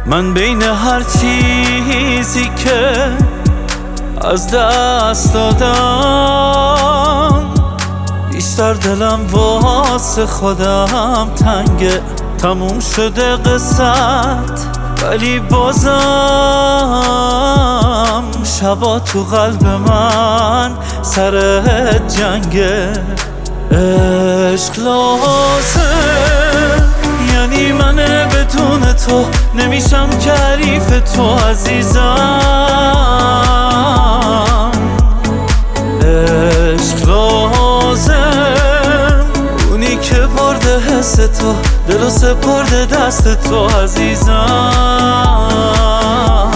من بین هر چیزی که از دست دادم بیشتر دلم واسه خودم تنگه. تموم شده قصت ولی بازم شبا تو قلب من سر جنگه. عشق لازم یعنی من بدون تو نمیشم که حریف تو عزیزم. عشق لازم اونی که برده حس تو دلو سپرده دست تو عزیزم.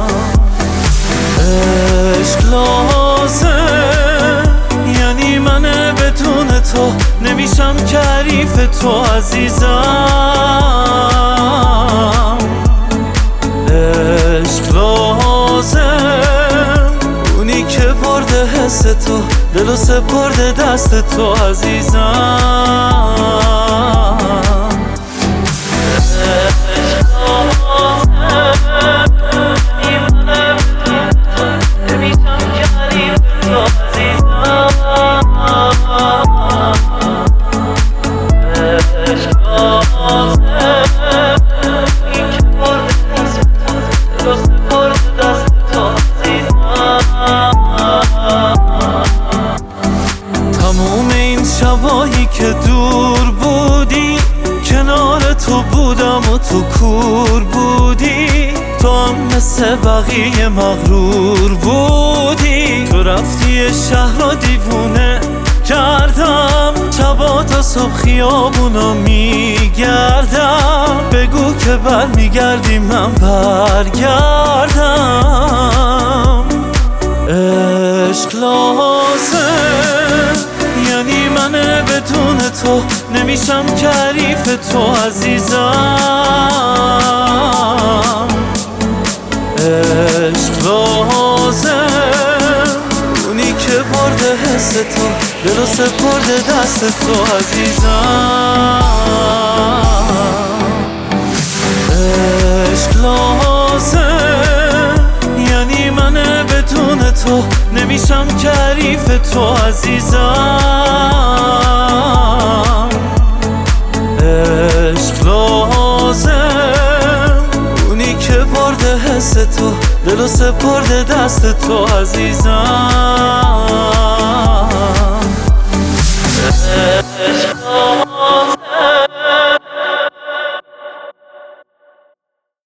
عشق لازم یعنی من بدون تو نمیشم که حریف تو عزیزم. عشق لازم اونی که برده حس تو دلو سپرده دست تو عزیزم. تموم این شبایی که دور بودی کنار تو بودم و تو کور بودی. تو هم مثل بقیه مغرور بودی. تو رفتی شهر رو دیوونه کردم. شبا تا صبح خیابونو میگردم. بگو که برمیگردی من برگردم. عشق لازم یعنی من بدون تو نمیشم که حریف تو عزیزم. عشق لازم اونی که برده حس تو دلو سپرده دست تو عزیزم. عشق لازم یعنی من بدون تو نمیشم که حریف تو عزیزم. عشق لازم اونی که برده حس تو دلو سپرده دست تو عزیزم.